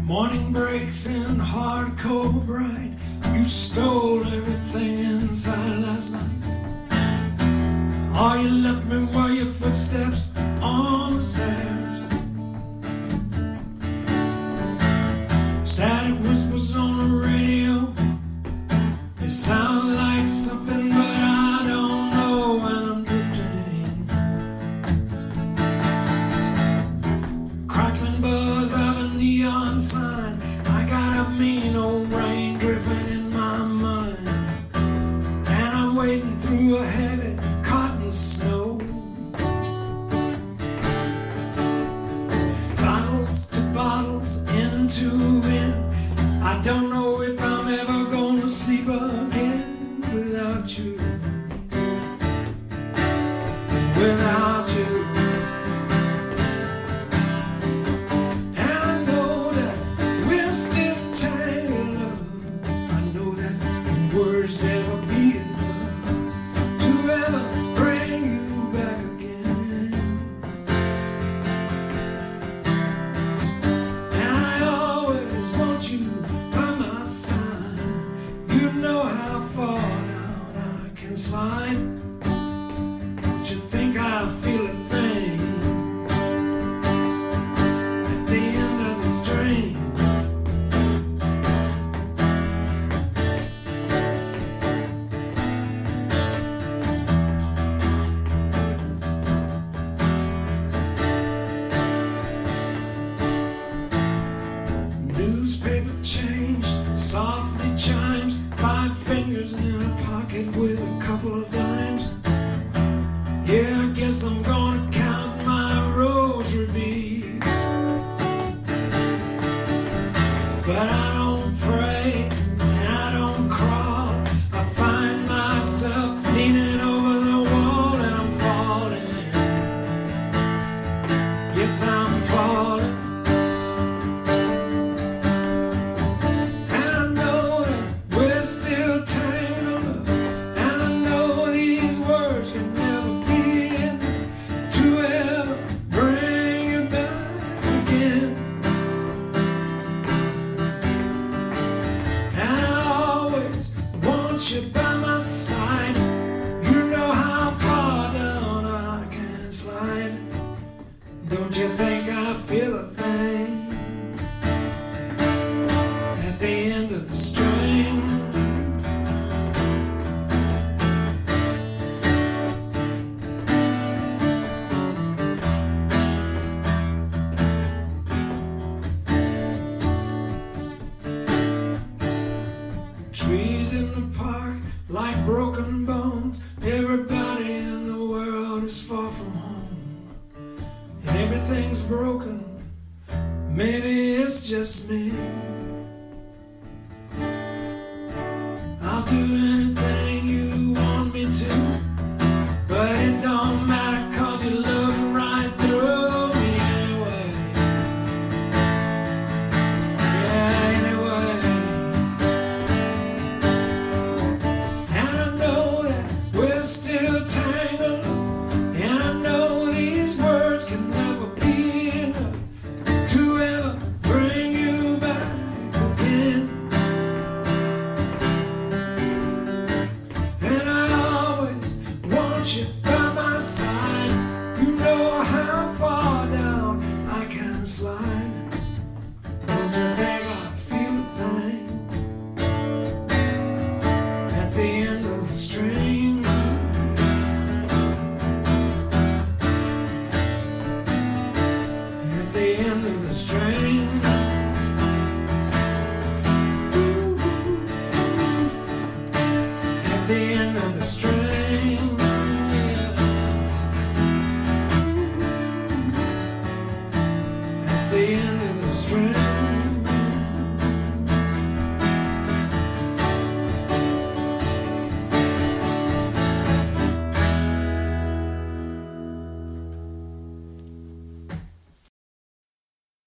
Morning breaks in hardcore bright. You stole everything inside last night. All you left me were your footsteps on the stairs. Static whispers on the radio. They sound like something, but I don't know when I'm drifting. Crackling buzz of a neon sign. I got a mean old rain dripping in my mind, and I'm wading through a heavy cotton snow. Bottles to bottles, end to end. I don't know if I'm ever gonna sleep again without you. Without you. And I know that we're still tangled up. I know that words never be enough to ever bring you back again. And I always want you by my side. You know how far down I can slide. Don't you think I feel a thing at the end of the string? Newspaper change softly chimes. 5 fingers in a pocket with a couple of dimes. Yeah, I guess I'm gonna count my rosary beads. But I don't pray and I don't crawl. I find myself leaning over the wall and I'm falling. Yes, I'm falling. And I know that we're still tangled up. And I know these words can never be enough to ever bring you back again. And I always want you by my side. You know how far down I can slide. Don't you think I feel a thing at the end of the string? Trees in the park like broken bones. Everybody in the world is far from home, and everything's broken. Maybe it's just me. I'll do anything you want me to, but it don't matter 'cause you look right through me anyway. Yeah, anyway. And I know that we're still tangled, and I know these words can never be enough to ever bring you back again. And I always want you by my side. You know how far down I can slide. Don't you think I feel a thing at the end of the string? At the end of the string. At the end of the string. Yeah. At the end of the string.